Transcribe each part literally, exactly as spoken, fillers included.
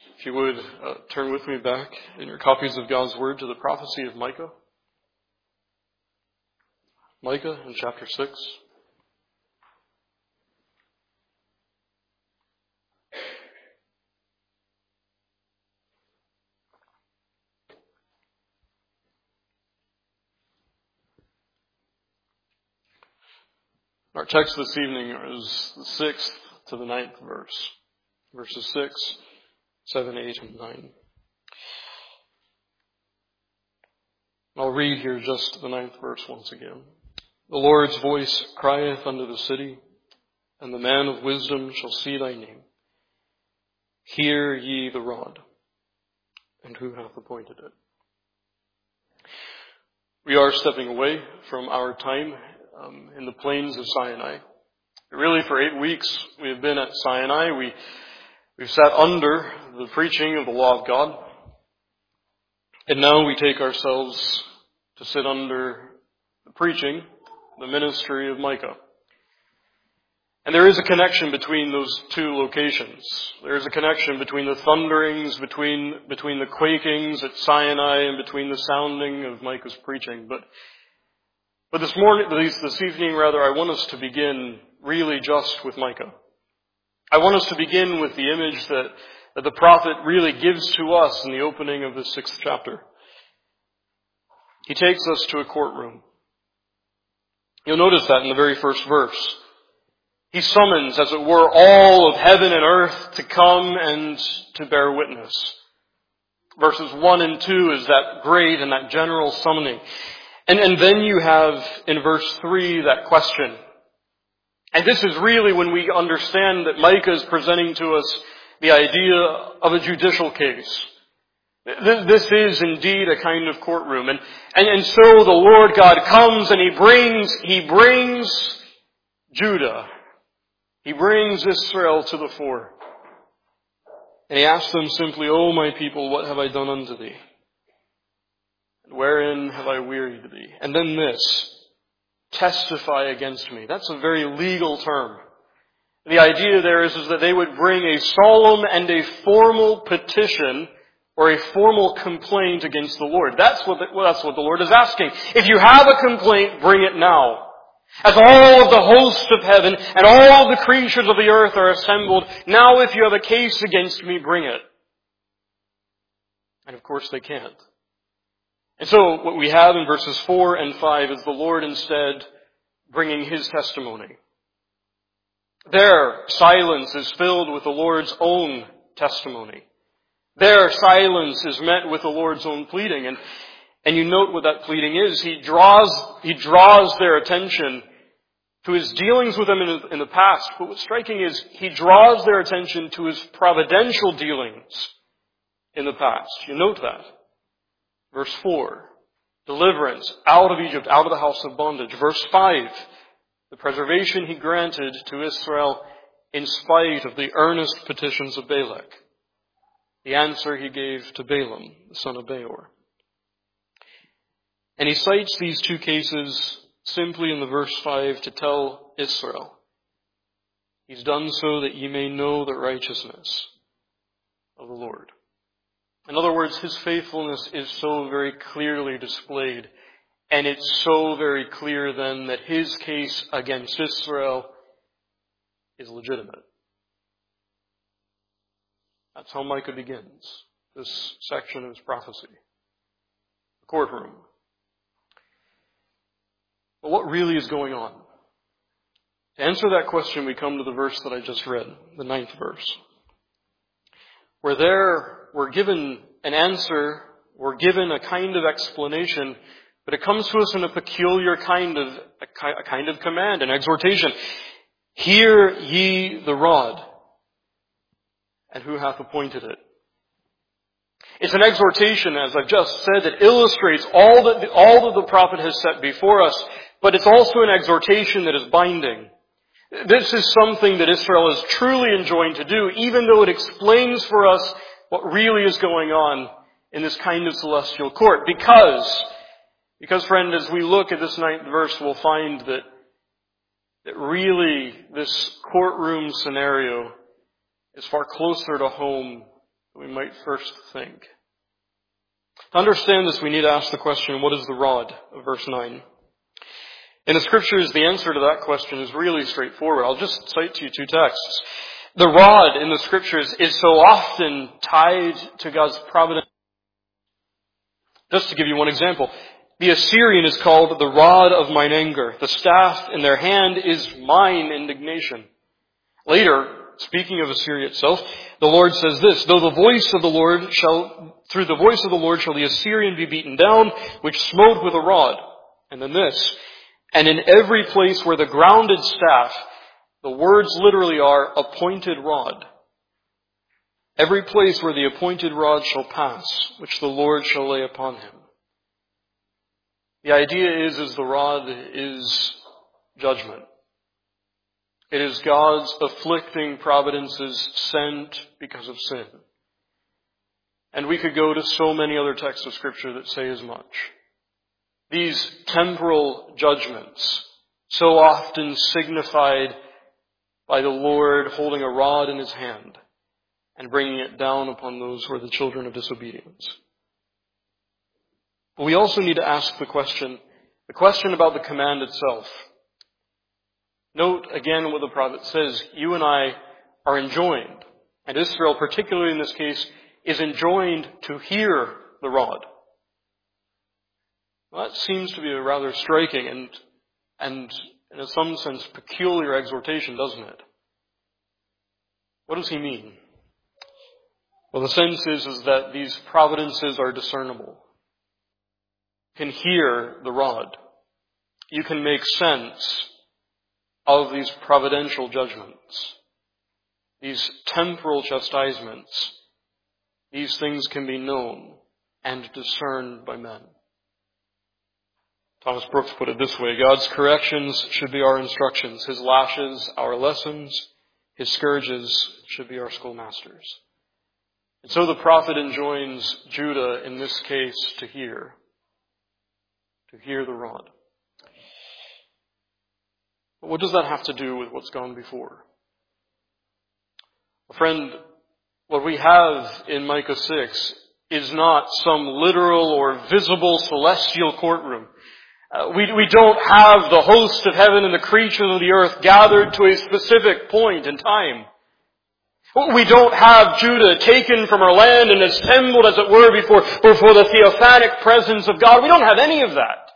If you would, uh, turn with me back in your copies of God's Word to the prophecy of Micah. Micah in chapter six. Our text this evening is the sixth to the ninth verse. Verses six, seven, eight, and nine. I'll read here just the ninth verse once again. The Lord's voice crieth unto the city, and the man of wisdom shall see thy name. Hear ye the rod, and who hath appointed it? We are stepping away from our time um, in the plains of Sinai. Really, for eight weeks we have been at Sinai. We, we've sat under the preaching of the law of God. And now we take ourselves to sit under the preaching, the ministry of Micah. And there is a connection between those two locations. There is a connection between the thunderings, between, between the quakings at Sinai, and between the sounding of Micah's preaching. But, but this morning, this, this evening rather, I want us to begin really just with Micah. I want us to begin with the image that, that the prophet really gives to us in the opening of the sixth chapter. He takes us to a courtroom. You'll notice that in the very first verse. He summons, as it were, all of heaven and earth to come and to bear witness. Verses one and two is that great and that general summoning. And, and then you have in verse three that question. And this is really when we understand that Micah is presenting to us the idea of a judicial case. This is indeed a kind of courtroom. And, and, and so the Lord God comes and He brings, He brings Judah. He brings Israel to the fore. And He asks them simply, O my people, what have I done unto thee? And wherein have I wearied thee? And then this, testify against me. That's a very legal term. The idea there is, is that they would bring a solemn and a formal petition or a formal complaint against the Lord. That's what the, well, that's what the Lord is asking. If you have a complaint, bring it now. As all of the hosts of heaven and all of the creatures of the earth are assembled, now if you have a case against me, bring it. And of course they can't. And so what we have in verses four and five is the Lord instead bringing His testimony. There, silence is filled with the Lord's own testimony. There, silence is met with the Lord's own pleading. And, and you note what that pleading is. He draws, he draws their attention to His dealings with them in, in the past. But what's striking is He draws their attention to His providential dealings in the past. You note that. Verse four, deliverance out of Egypt, out of the house of bondage. Verse five, the preservation He granted to Israel in spite of the earnest petitions of Balak. The answer He gave to Balaam, the son of Beor. And He cites these two cases simply in the verse five to tell Israel, He's done so that ye may know the righteousness of the Lord. In other words, His faithfulness is so very clearly displayed, and it's so very clear then that His case against Israel is legitimate. That's how Micah begins this section of his prophecy. The courtroom. But what really is going on? To answer that question, we come to the verse that I just read, the ninth verse. Where there we're given an answer, we're given a kind of explanation, but it comes to us in a peculiar kind of, a kind of command, an exhortation. Hear ye the rod, and who hath appointed it? It's an exhortation, as I've just said, that illustrates all that, the, all that the prophet has set before us, but it's also an exhortation that is binding. This is something that Israel is truly enjoined to do, even though it explains for us what really is going on in this kind of celestial court. Because, because friend, as we look at this ninth verse, we'll find that, that really this courtroom scenario is far closer to home we might first think. To understand this, we need to ask the question, what is the rod? Of verse nine. In the Scriptures, the answer to that question is really straightforward. I'll just cite to you two texts. The rod in the Scriptures is so often tied to God's providence. Just to give you one example, the Assyrian is called the rod of mine anger. The staff in their hand is mine indignation. Later, speaking of Assyria itself, the Lord says this, though the voice of the Lord shall, through the voice of the Lord shall the Assyrian be beaten down, which smote with a rod. And then this, and in every place where the grounded staff, the words literally are appointed rod. Every place where the appointed rod shall pass, which the Lord shall lay upon him. The idea is, is the rod is judgment. It is God's afflicting providences sent because of sin. And we could go to so many other texts of Scripture that say as much. These temporal judgments, so often signified by the Lord holding a rod in his hand and bringing it down upon those who are the children of disobedience. But we also need to ask the question, the question about the command itself. Note again what the prophet says. You and I are enjoined, and Israel, particularly in this case, is enjoined to hear the rod. Well, that seems to be a rather striking and, and in some sense, peculiar exhortation, doesn't it? What does he mean? Well, the sense is, is that these providences are discernible. You can hear the rod. You can make sense of these providential judgments. These temporal chastisements. These things can be known and discerned by men. Thomas Brooks put it this way, God's corrections should be our instructions, His lashes our lessons, His scourges should be our schoolmasters. And so the prophet enjoins Judah in this case to hear, to hear the rod. But what does that have to do with what's gone before? Well, friend, what we have in Micah six is not some literal or visible celestial courtroom. Uh, we, we don't have the host of heaven and the creatures of the earth gathered to a specific point in time. We don't have Judah taken from our land and assembled, as it were, before, before the theophanic presence of God. We don't have any of that.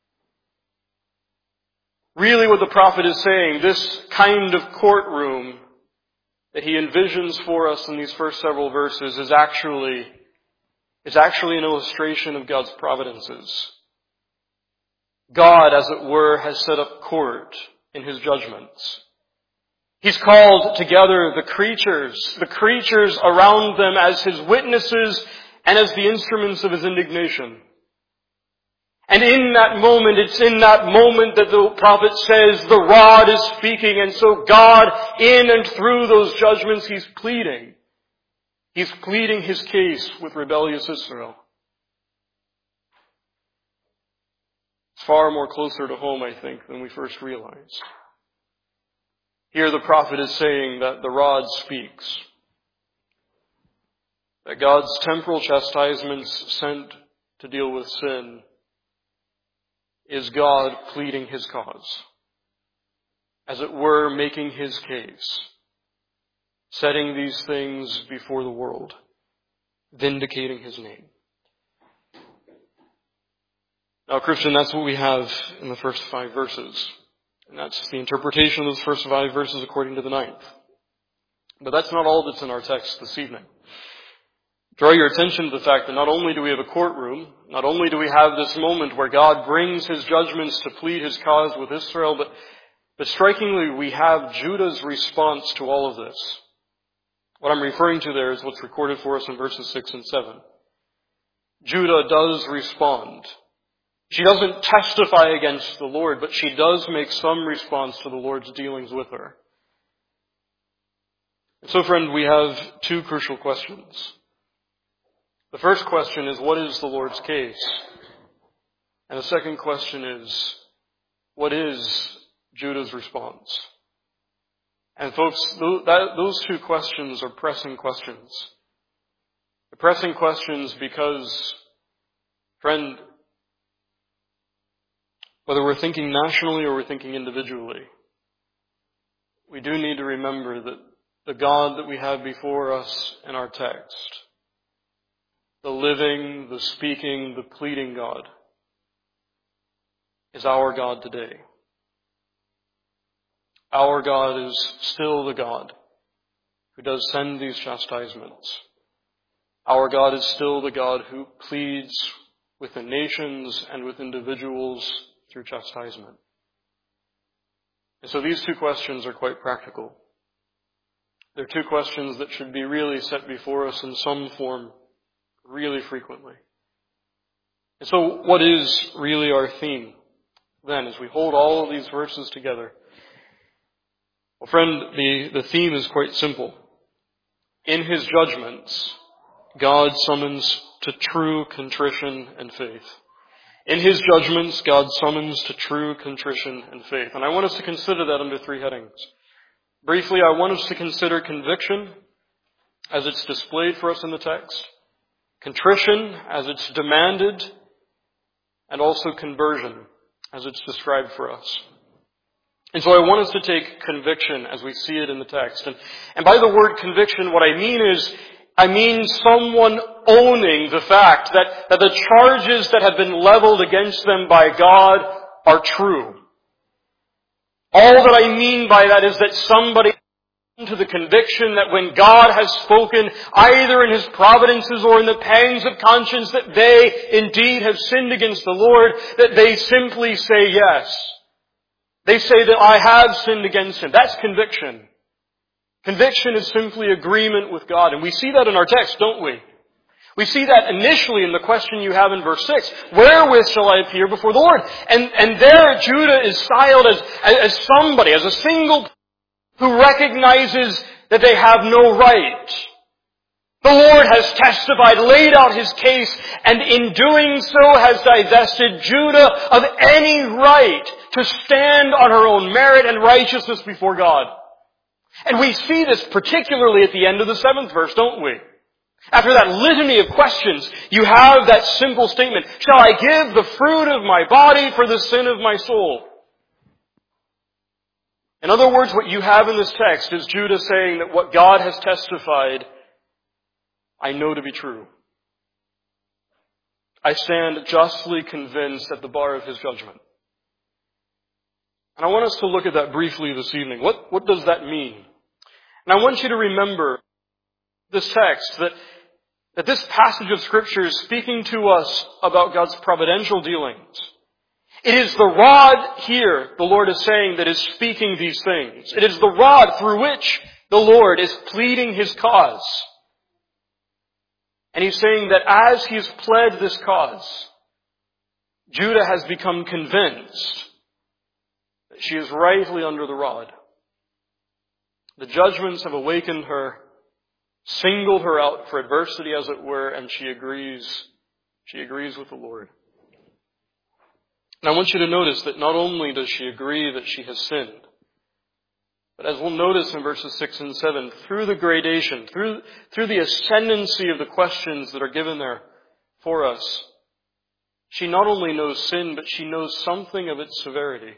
Really what the prophet is saying, this kind of courtroom that he envisions for us in these first several verses is actually, is actually an illustration of God's providences. God, as it were, has set up court in His judgments. He's called together the creatures, the creatures around them as His witnesses and as the instruments of His indignation. And in that moment, it's in that moment that the prophet says the rod is speaking, and so God, in and through those judgments, He's pleading. He's pleading His case with rebellious Israel. It's far more closer to home, I think, than we first realize. Here the prophet is saying that the rod speaks. That God's temporal chastisements sent to deal with sin is God pleading His cause. As it were, making His case. Setting these things before the world. Vindicating His name. Now, Christian, that's what we have in the first five verses. And that's the interpretation of those first five verses according to the ninth. But that's not all that's in our text this evening. Draw your attention to the fact that not only do we have a courtroom, not only do we have this moment where God brings His judgments to plead His cause with Israel, but, but strikingly we have Judah's response to all of this. What I'm referring to there is what's recorded for us in verses six and seven. Judah does respond. She doesn't testify against the Lord, but she does make some response to the Lord's dealings with her. So, friend, we have two crucial questions. The first question is, what is the Lord's case? And the second question is, what is Judah's response? And folks, those two questions are pressing questions. They're pressing questions because, friend, whether we're thinking nationally or we're thinking individually, we do need to remember that the God that we have before us in our text, the living, the speaking, the pleading God, is our God today. Our God is still the God who does send these chastisements. Our God is still the God who pleads with the nations and with individuals through chastisement. And so these two questions are quite practical. They're two questions that should be really set before us in some form really frequently. And so what is really our theme then as we hold all of these verses together? Well, friend, the, the theme is quite simple. In His judgments, God summons to true contrition and faith. In His judgments, God summons to true contrition and faith. And I want us to consider that under three headings. Briefly, I want us to consider conviction as it's displayed for us in the text, contrition as it's demanded, and also conversion as it's described for us. And so I want us to take conviction as we see it in the text. And, and by the word conviction, what I mean is, I mean someone owning the fact that, that the charges that have been leveled against them by God are true. All that I mean by that is that somebody comes to the conviction that when God has spoken, either in His providences or in the pangs of conscience, that they indeed have sinned against the Lord, that they simply say yes. They say that I have sinned against Him. That's conviction. Conviction is simply agreement with God. And we see that in our text, don't we? We see that initially in the question you have in verse six. Wherewith shall I appear before the Lord? And, and there Judah is styled as, as somebody, as a single who recognizes that they have no right. The Lord has testified, laid out His case, and in doing so has divested Judah of any right to stand on her own merit and righteousness before God. And we see this particularly at the end of the seventh verse, don't we? After that litany of questions, you have that simple statement, shall I give the fruit of my body for the sin of my soul? In other words, what you have in this text is Judah saying that what God has testified, I know to be true. I stand justly convinced at the bar of His judgment. And I want us to look at that briefly this evening. What, what does that mean? And I want you to remember this text, that, that this passage of Scripture is speaking to us about God's providential dealings. It is the rod here, the Lord is saying, that is speaking these things. It is the rod through which the Lord is pleading His cause. And He's saying that as He has pled this cause, Judah has become convinced that she is rightly under the rod. The judgments have awakened her, singled her out for adversity, as it were, and she agrees, she agrees with the Lord. And I want you to notice that not only does she agree that she has sinned, but as we'll notice in verses six and seven, through the gradation, through, through the ascendancy of the questions that are given there for us, she not only knows sin, but she knows something of its severity.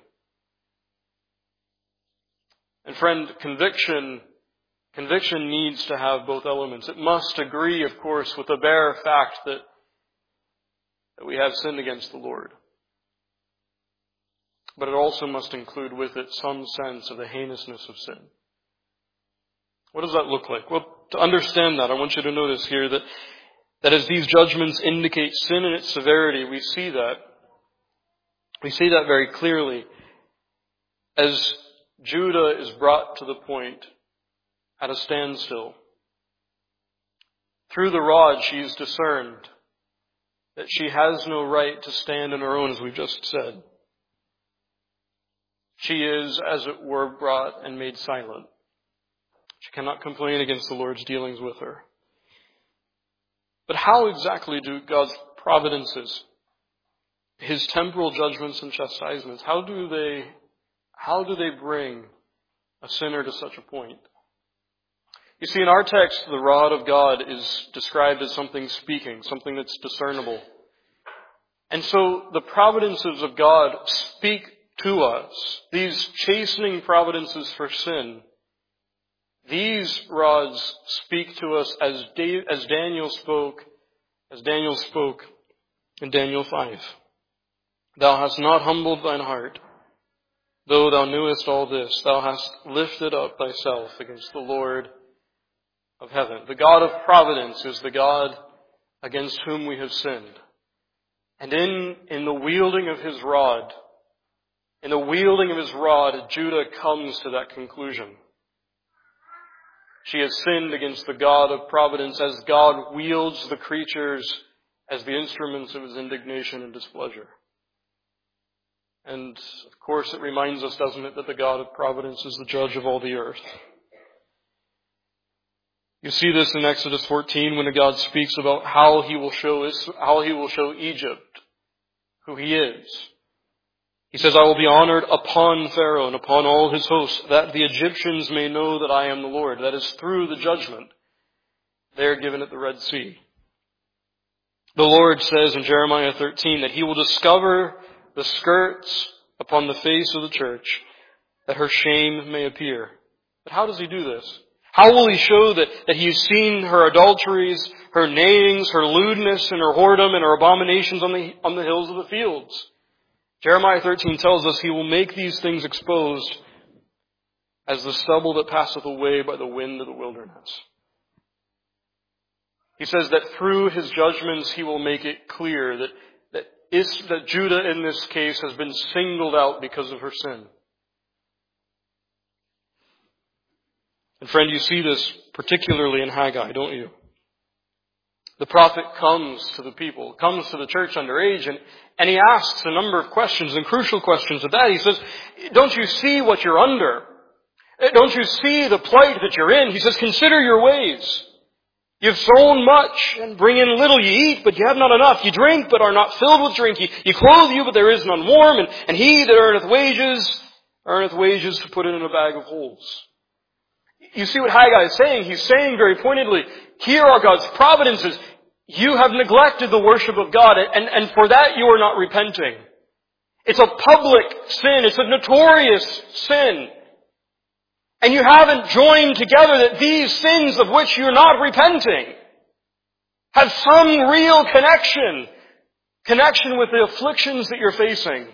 And friend, conviction, conviction needs to have both elements. It must agree, of course, with the bare fact that, that we have sinned against the Lord. But it also must include with it some sense of the heinousness of sin. What does that look like? Well, to understand that, I want you to notice here that, that as these judgments indicate sin and its severity, we see that. We see that very clearly as Judah is brought to the point at a standstill. Through the rod, she is discerned that she has no right to stand on her own, as we've just said. She is, as it were, brought and made silent. She cannot complain against the Lord's dealings with her. But how exactly do God's providences, His temporal judgments and chastisements, how do they, how do they bring a sinner to such a point? You see, in our text, the rod of God is described as something speaking, something that's discernible. And so the providences of God speak to us. These chastening providences for sin, these rods speak to us as Dave, as Daniel spoke, as Daniel spoke in Daniel five. Thou hast not humbled thine heart, though thou knewest all this. Thou hast lifted up thyself against the Lord of heaven. The God of providence is the God against whom we have sinned. And in, in the wielding of his rod, in the wielding of his rod, Judah comes to that conclusion. She has sinned against the God of providence as God wields the creatures as the instruments of his indignation and displeasure. And, of course, it reminds us, doesn't it, that the God of providence is the judge of all the earth. You see this in Exodus fourteen when God speaks about how he will show how he will show Egypt who he is. He says, I will be honored upon Pharaoh and upon all his hosts, that the Egyptians may know that I am the Lord. That is through the judgment there given at the Red Sea. The Lord says in Jeremiah thirteen that he will discover the skirts upon the face of the church, that her shame may appear. But how does he do this? How will he show that, that he's seen her adulteries, her neighings, her lewdness, and her whoredom, and her abominations on the, on the hills of the fields? Jeremiah thirteen tells us he will make these things exposed as the stubble that passeth away by the wind of the wilderness. He says that through his judgments he will make it clear that, that, is, that Judah in this case has been singled out because of her sin. And friend, you see this particularly in Haggai, don't you? The prophet comes to the people, comes to the church underage, and, and he asks a number of questions, and crucial questions at that. He says, don't you see what you're under? Don't you see the plight that you're in? He says, consider your ways. You've sown much and bring in little. You eat, but you have not enough. You drink, but are not filled with drink. You, you clothe you, but there is none warm. And, and he that earneth wages, earneth wages to put it in a bag of holes. You see what Haggai is saying? He's saying very pointedly, here are God's providences. You have neglected the worship of God, and, and for that you are not repenting. It's a public sin. It's a notorious sin. And you haven't joined together that these sins of which you're not repenting have some real connection, connection with the afflictions that you're facing.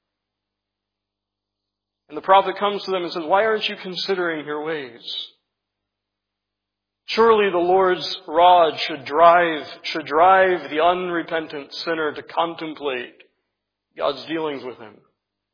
And the prophet comes to them and says, why aren't you considering your ways? Surely the Lord's rod should drive, should drive the unrepentant sinner to contemplate God's dealings with him.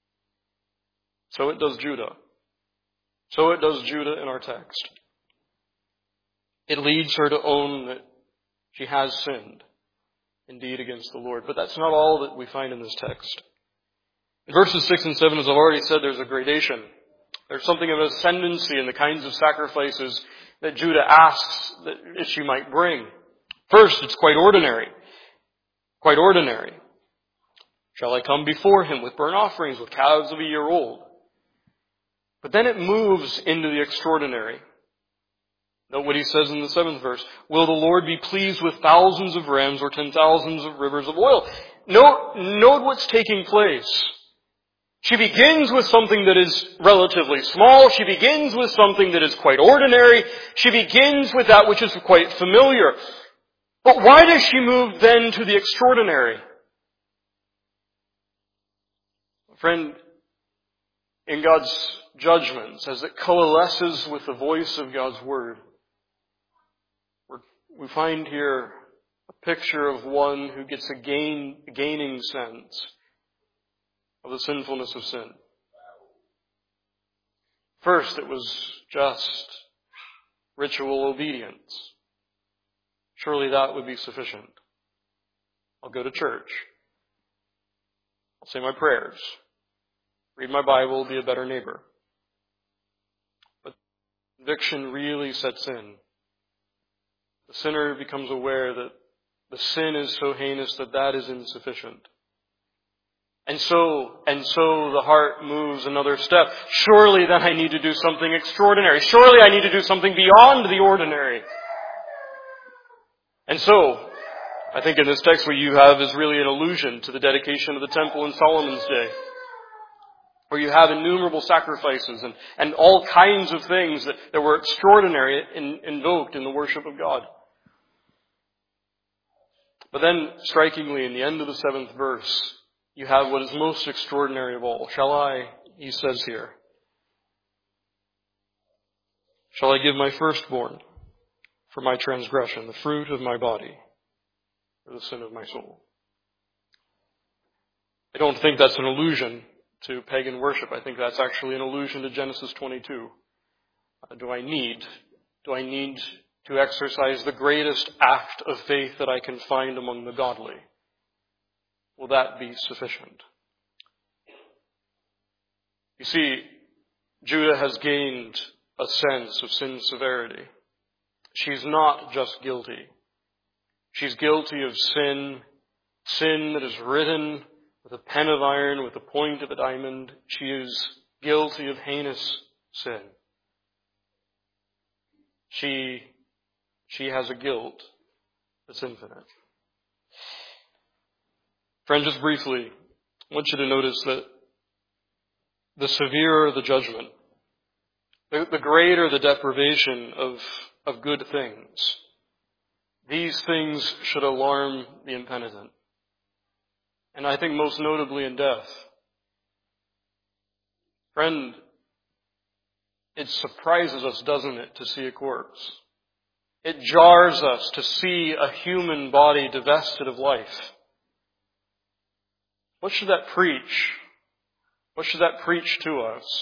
So it does Judah. So it does Judah in our text. It leads her to own that she has sinned, indeed, against the Lord. But that's not all that we find in this text. In verses six and seven, as I've already said, there's a gradation. There's something of ascendancy in the kinds of sacrifices that Judah asks that she might bring. First, it's quite ordinary. Quite ordinary. Shall I come before him with burnt offerings, with calves of a year old? But then it moves into the extraordinary. Note what he says in the seventh verse. Will the Lord be pleased with thousands of rams or ten thousands of rivers of oil? Note, note what's taking place. She begins with something that is relatively small. She begins with something that is quite ordinary. She begins with that which is quite familiar. But why does she move then to the extraordinary? Friend, in God's judgments, as it coalesces with the voice of God's Word, we find here a picture of one who gets a gain, gaining sense of the sinfulness of sin. First, it was just ritual obedience. Surely that would be sufficient. I'll go to church. I'll say my prayers. Read my Bible, be a better neighbor. But conviction really sets in. The sinner becomes aware that the sin is so heinous that that is insufficient. And so, and so the heart moves another step. Surely then I need to do something extraordinary. Surely I need to do something beyond the ordinary. And so, I think in this text what you have is really an allusion to the dedication of the temple in Solomon's day, where you have innumerable sacrifices and, and all kinds of things that, that were extraordinary in, invoked in the worship of God. But then, strikingly, in the end of the seventh verse, you have what is most extraordinary of all. Shall I, he says here, shall I give my firstborn for my transgression, the fruit of my body, for the sin of my soul? I don't think that's an allusion to pagan worship. I think that's actually an allusion to Genesis twenty-two. Uh, do I need, do I need to exercise the greatest act of faith that I can find among the godly? Will that be sufficient? You see, Judah has gained a sense of sin's severity. She's not just guilty. She's guilty of sin, sin that is written with a pen of iron, with the point of a diamond. She is guilty of heinous sin. She, she has a guilt that's infinite. Friend, just briefly, I want you to notice that the severer the judgment, the, the greater the deprivation of, of good things, these things should alarm the impenitent. And I think most notably in death. Friend, it surprises us, doesn't it, to see a corpse? It jars us to see a human body divested of life. What should that preach? What should that preach to us?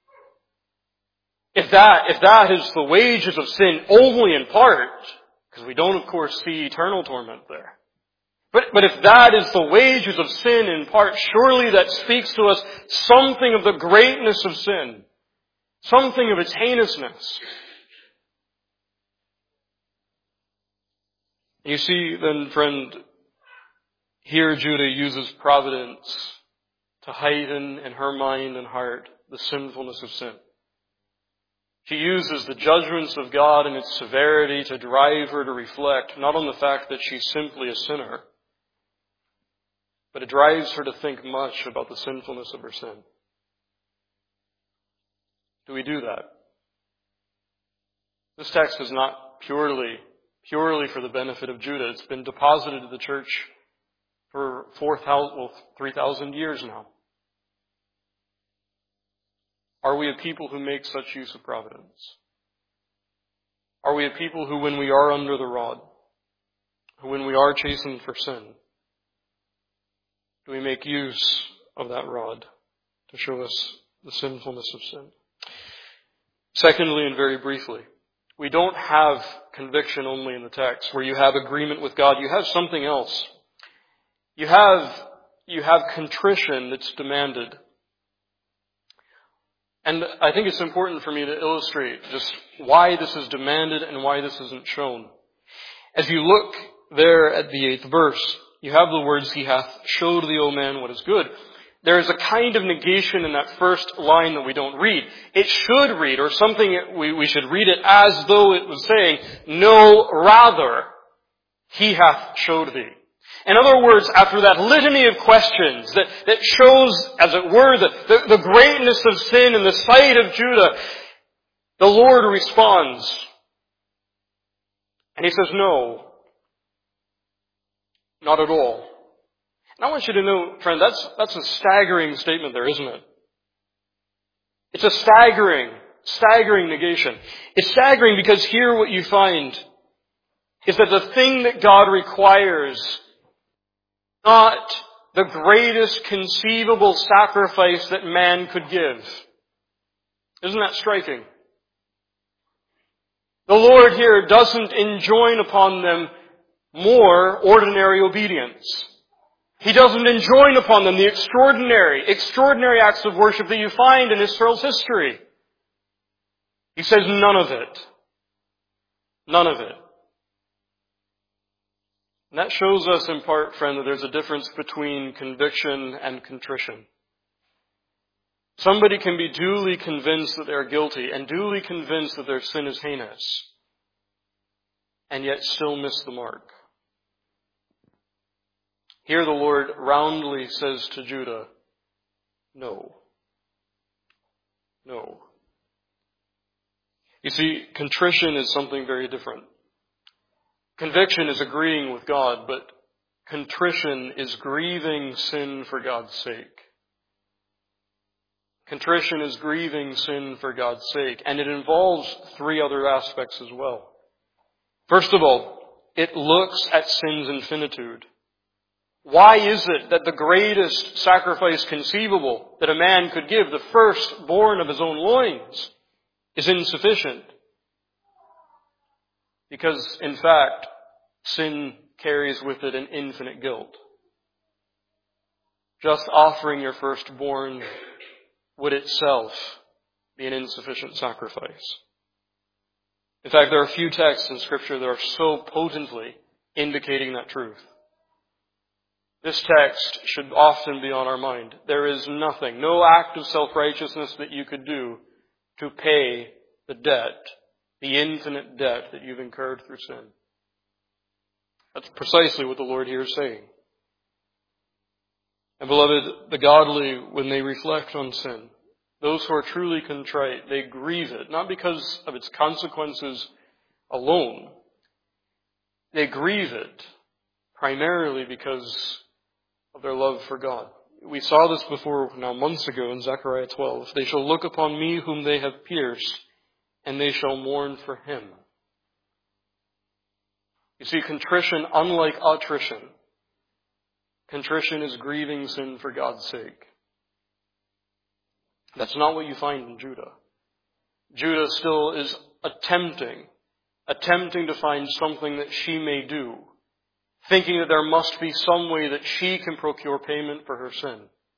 If that, if that is the wages of sin only in part, because we don't of course see eternal torment there. But, but if that is the wages of sin in part, surely that speaks to us something of the greatness of sin. Something of its heinousness. You see then, friend, here Judah uses providence to heighten in her mind and heart the sinfulness of sin. She uses the judgments of God and its severity to drive her to reflect not on the fact that she's simply a sinner, but it drives her to think much about the sinfulness of her sin. Do we do that? This text is not purely, purely for the benefit of Judah. It's been deposited to the church for four thousand, well, three thousand years now. Are we a people who make such use of providence? Are we a people who, when we are under the rod, who when we are chastened for sin, do we make use of that rod to show us the sinfulness of sin? Secondly, and very briefly, we don't have conviction only in the text where you have agreement with God. You have something else. You have, you have contrition that's demanded. And I think it's important for me to illustrate just why this is demanded and why this isn't shown. As you look there at the eighth verse, you have the words, "He hath showed thee, O man, what is good." There is a kind of negation in that first line that we don't read. It should read, or something, we, we should read it as though it was saying, "No, rather, he hath showed thee." In other words, after that litany of questions that, that shows, as it were, the, the, the greatness of sin in the sight of Judah, the Lord responds. And he says, "No, not at all." And I want you to know, friend, that's, that's a staggering statement there, isn't it? It's a staggering, staggering negation. It's staggering because here what you find is that the thing that God requires not the greatest conceivable sacrifice that man could give. Isn't that striking? The Lord here doesn't enjoin upon them more ordinary obedience. He doesn't enjoin upon them the extraordinary, extraordinary acts of worship that you find in Israel's history. He says none of it. None of it. And that shows us in part, friend, that there's a difference between conviction and contrition. Somebody can be duly convinced that they're guilty and duly convinced that their sin is heinous, and yet still miss the mark. Here the Lord roundly says to Judah, no. No. You see, contrition is something very different. Conviction is agreeing with God, but contrition is grieving sin for God's sake. Contrition is grieving sin for God's sake, and it involves three other aspects as well. First of all, it looks at sin's infinitude. Why is it that the greatest sacrifice conceivable that a man could give, the firstborn of his own loins, is insufficient? Because, in fact, sin carries with it an infinite guilt. Just offering your firstborn would itself be an insufficient sacrifice. In fact, there are few texts in Scripture that are so potently indicating that truth. This text should often be on our mind. There is nothing, no act of self-righteousness that you could do to pay the debt, the infinite debt that you've incurred through sin. That's precisely what the Lord here is saying. And beloved, the godly, when they reflect on sin, those who are truly contrite, they grieve it, not because of its consequences alone. They grieve it primarily because of their love for God. We saw this before now months ago in Zechariah twelve. They shall look upon me whom they have pierced, and they shall mourn for him. You see, contrition, unlike attrition, contrition is grieving sin for God's sake. That's not what you find in Judah. Judah still is attempting, attempting to find something that she may do, thinking that there must be some way that she can procure payment for her sin.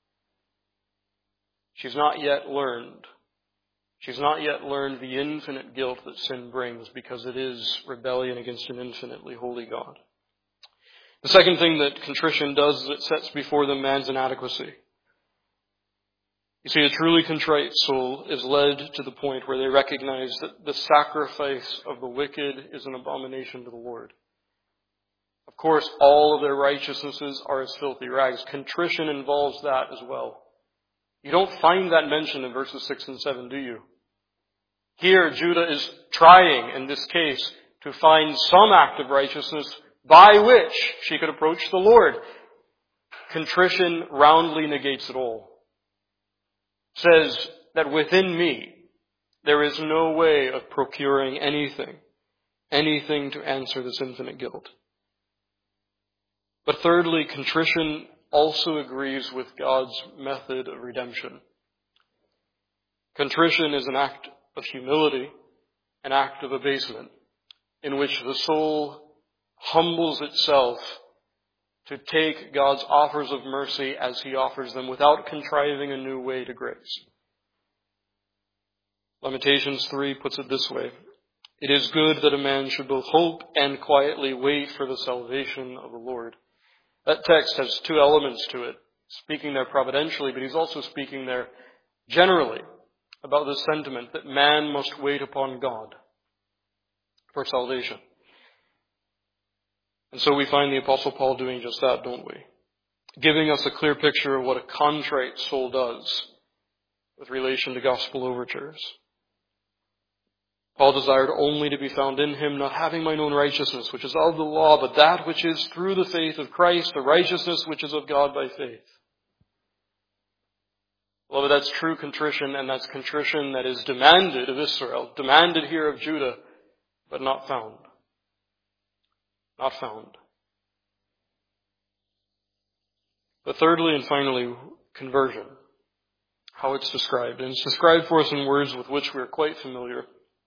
She's not yet learned. She's not yet learned the infinite guilt that sin brings, because it is rebellion against an infinitely holy God. The second thing that contrition does is it sets before them man's inadequacy. You see, a truly contrite soul is led to the point where they recognize that the sacrifice of the wicked is an abomination to the Lord. Of course, all of their righteousnesses are as filthy rags. Contrition involves that as well. You don't find that mentioned in verses six and seven, do you? Here, Judah is trying, in this case, to find some act of righteousness by which she could approach the Lord. Contrition roundly negates it all. Says that within me, there is no way of procuring anything, anything to answer this infinite guilt. But thirdly, contrition also agrees with God's method of redemption. Contrition is an act of humility, an act of abasement, in which the soul humbles itself to take God's offers of mercy as He offers them without contriving a new way to grace. Lamentations three puts it this way: it is good that a man should both hope and quietly wait for the salvation of the Lord. That text has two elements to it, speaking there providentially, but he's also speaking there generally about the sentiment that man must wait upon God for salvation. And so we find the Apostle Paul doing just that, don't we? Giving us a clear picture of what a contrite soul does with relation to gospel overtures. Paul desired only to be found in Him, not having mine own righteousness, which is of the law, but that which is through the faith of Christ, the righteousness which is of God by faith. Beloved, that's true contrition, and that's contrition that is demanded of Israel, demanded here of Judah, but not found. Not found. But thirdly and finally, conversion. How it's described. And it's described for us in words with which we are quite familiar.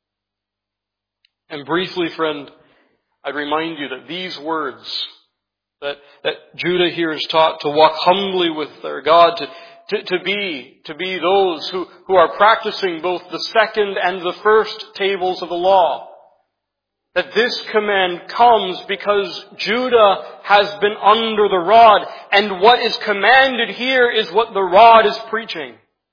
And briefly, friend, I'd remind you that these words, that, that Judah here is taught to walk humbly with their God, to, to, to be, to be those who, who are practicing both the second and the first tables of the law. that this command comes because Judah has been under the rod, and what is commanded here is what the rod is preaching.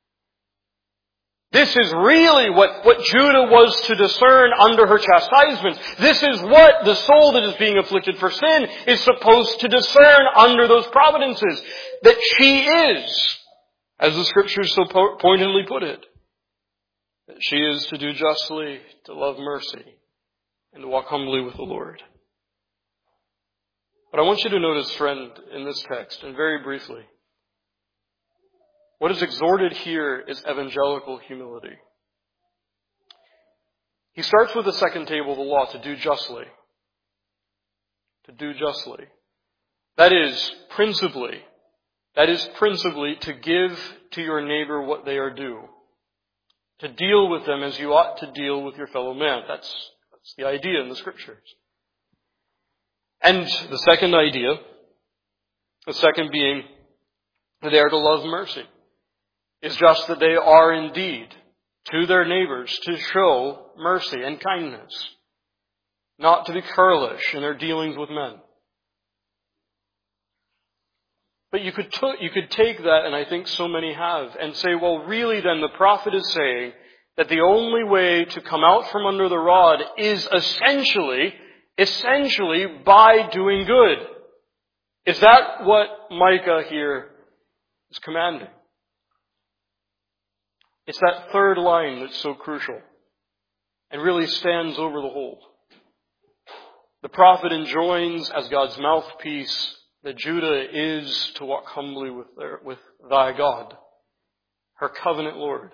This is really what, what Judah was to discern under her chastisement. This is what the soul that is being afflicted for sin is supposed to discern under those providences. That she is, as the Scriptures so po- pointedly put it, that she is to do justly, to love mercy, and to walk humbly with the Lord. But I want you to notice, friend, in this text, and very briefly, what is exhorted here is evangelical humility. He starts with the second table of the law, to do justly. To do justly. That is principally, that is principally to give to your neighbor what they are due. To deal with them as you ought to deal with your fellow man. That's, that's the idea in the Scriptures. And the second idea, the second being that they are to love mercy, is just that they are indeed to their neighbors to show mercy and kindness, not to be churlish in their dealings with men. But you could t- you could take that, and I think so many have, and say, well, really then the prophet is saying that the only way to come out from under the rod is essentially, essentially by doing good. Is that what Micah here is commanding? It's that third line that's so crucial and really stands over the whole. The prophet enjoins as God's mouthpiece that Judah is to walk humbly with, their, with thy God, her covenant Lord.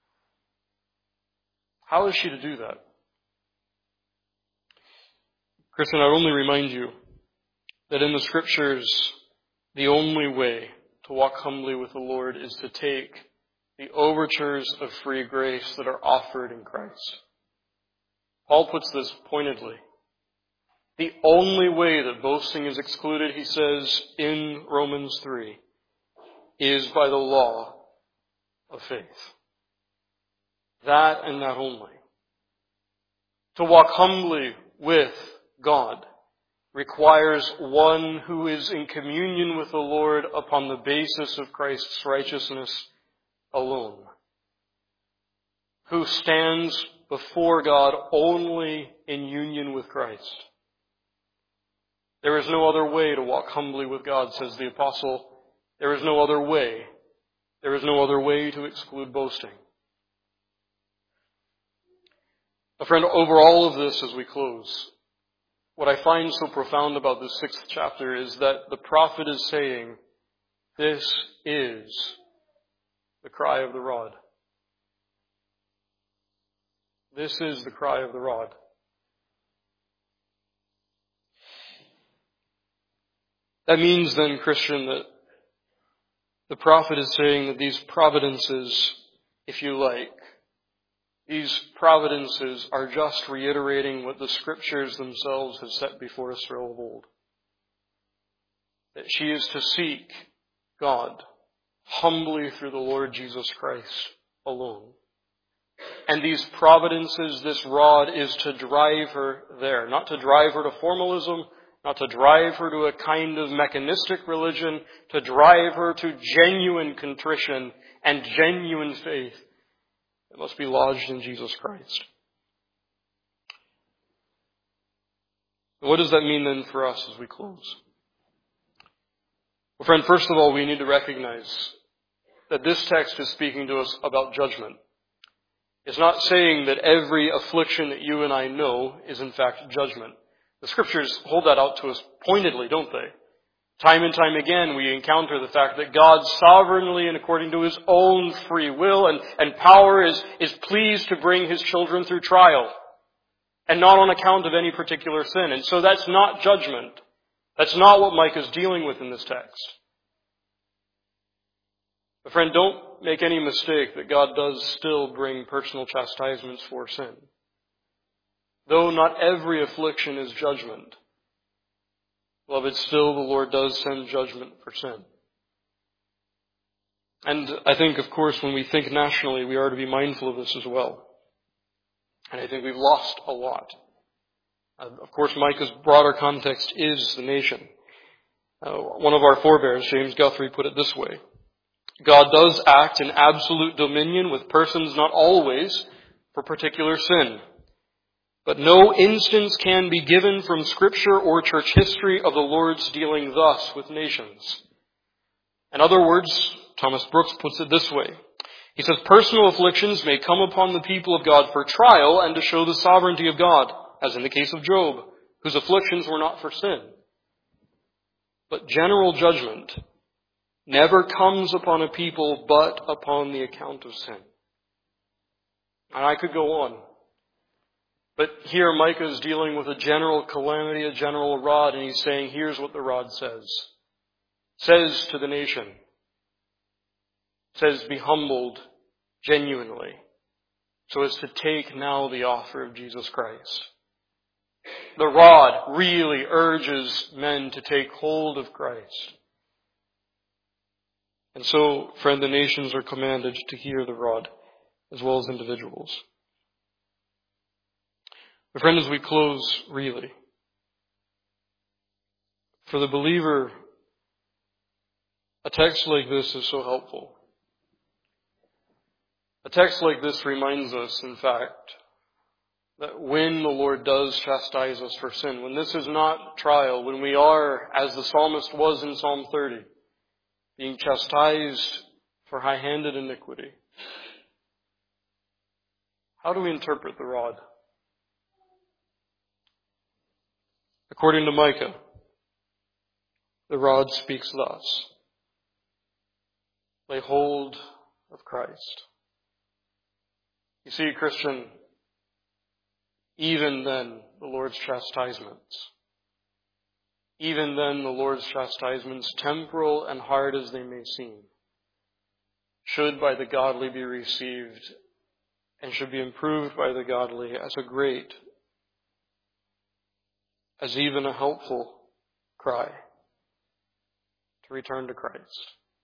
How is she to do that? Christian, I would only remind you that in the Scriptures, the only way to walk humbly with the Lord is to take the overtures of free grace that are offered in Christ. Paul puts this pointedly. The only way that boasting is excluded, he says in Romans three, is by the law of faith. That and that only. To walk humbly with God requires one who is in communion with the Lord upon the basis of Christ's righteousness alone. Who stands before God only in union with Christ. There is no other way to walk humbly with God, says the apostle. There is no other way. There is no other way to exclude boasting. A friend, over all of this as we close, what I find so profound about this sixth chapter is that the prophet is saying, this is the cry of the rod. This is the cry of the rod. That means then, Christian, that the prophet is saying that these providences, if you like, these providences are just reiterating what the Scriptures themselves have set before Israel of old. That she is to seek God humbly through the Lord Jesus Christ alone. And these providences, this rod, is to drive her there. Not to drive her to formalism, not to drive her to a kind of mechanistic religion, to drive her to genuine contrition and genuine faith that must be lodged in Jesus Christ. What does that mean then for us as we close? Well, friend, first of all, we need to recognize that this text is speaking to us about judgment. It's not saying that every affliction that you and I know is in fact judgment. The Scriptures hold that out to us pointedly, don't they? Time and time again we encounter the fact that God sovereignly and according to His own free will and, and power is, is pleased to bring His children through trial. And not on account of any particular sin. And so that's not judgment. That's not what Micah is dealing with in this text. But friend, don't make any mistake that God does still bring personal chastisements for sin. Though not every affliction is judgment, beloved, still the Lord does send judgment for sin. And I think, of course, when we think nationally, we are to be mindful of this as well. And I think we've lost a lot Uh, of course, Micah's broader context is the nation. Uh, one of our forebears, James Guthrie, put it this way. God does act in absolute dominion with persons not always for particular sin. But no instance can be given from Scripture or church history of the Lord's dealing thus with nations. In other words, Thomas Brooks puts it this way. He says, personal afflictions may come upon the people of God for trial and to show the sovereignty of God, as in the case of Job, whose afflictions were not for sin. But general judgment never comes upon a people but upon the account of sin. And I could go on. But here Micah is dealing with a general calamity, a general rod, and he's saying, here's what the rod says. Says to the nation. Says, be humbled genuinely, so as to take now the offer of Jesus Christ. The rod really urges men to take hold of Christ. And so, friend, the nations are commanded to hear the rod, as well as individuals. But friend, as we close, really, for the believer, a text like this is so helpful. A text like this reminds us, in fact, that when the Lord does chastise us for sin, when this is not trial, when we are, as the psalmist was in Psalm thirty, being chastised for high-handed iniquity, how do we interpret the rod? According to Micah, the rod speaks thus. Lay hold of Christ. You see, Christian, even then, the Lord's chastisements, even then the Lord's chastisements, temporal and hard as they may seem, should by the godly be received and should be improved by the godly as a great, as even a helpful cry to return to Christ.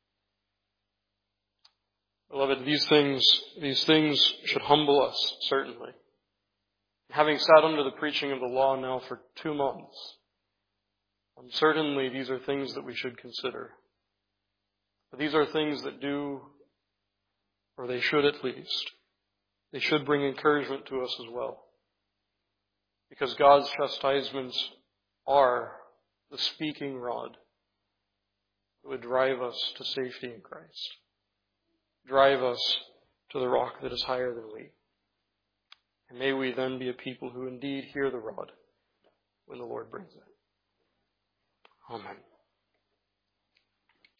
Beloved, these things, these things should humble us, certainly. Having sat under the preaching of the law now for two months, um, certainly these are things that we should consider. But these are things that do, or they should at least, they should bring encouragement to us as well. Because God's chastisements are the speaking rod that would drive us to safety in Christ. Drive us to the rock that is higher than we. And may we then be a people who indeed hear the rod when the Lord brings it. Amen.